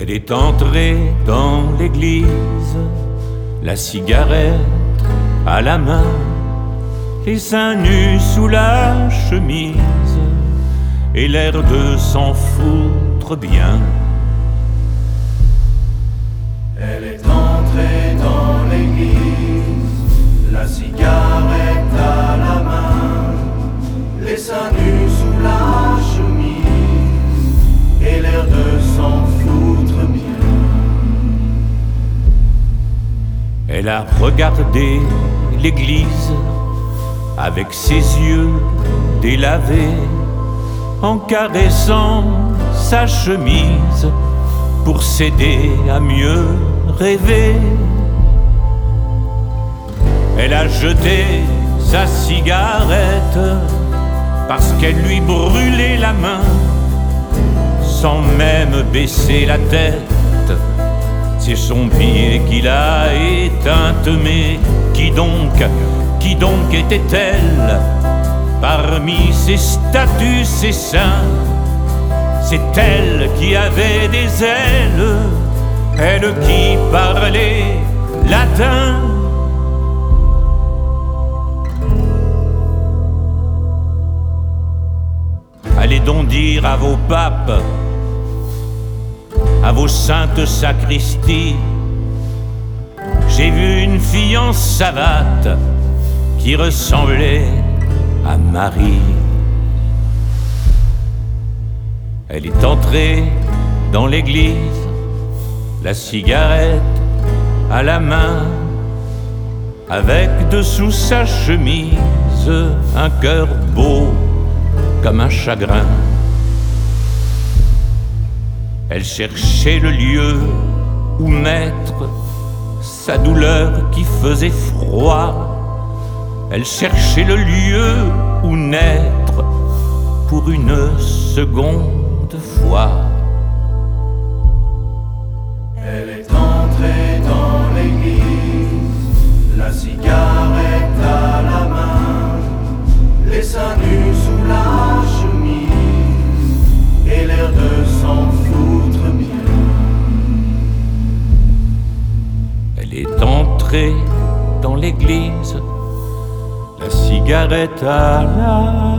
Elle est entrée dans l'église, la cigarette à la main, les seins nus sous la chemise et l'air de s'en foutre bien. Elle est entrée dans l'église, la cigarette à la main, les seins nus sous la chemise et l'air de s'en foutre bien. Elle a regardé l'église avec ses yeux délavés, en caressant sa chemise pour s'aider à mieux rêver. Elle a jeté sa cigarette parce qu'elle lui brûlait la main, sans même baisser la tête. C'est son pied qui l'a éteinte, mais qui donc était-elle parmi ces statues, ces saints? C'est elle qui avait des ailes, elle qui parlait latin. Allez donc dire à vos papes, à vos saintes sacristies, j'ai vu une fille en savate qui ressemblait à Marie. Elle est entrée dans l'église, la cigarette à la main, avec dessous sa chemise un cœur beau comme un chagrin. Elle cherchait le lieu où mettre sa douleur qui faisait froid. Elle cherchait le lieu où naître pour une seconde fois. Elle est entrée dans l'église, la cigarette à la main, les seins nus sous la chemise et l'air de s'en foutre bien. Elle est entrée dans l'église, la cigarette à la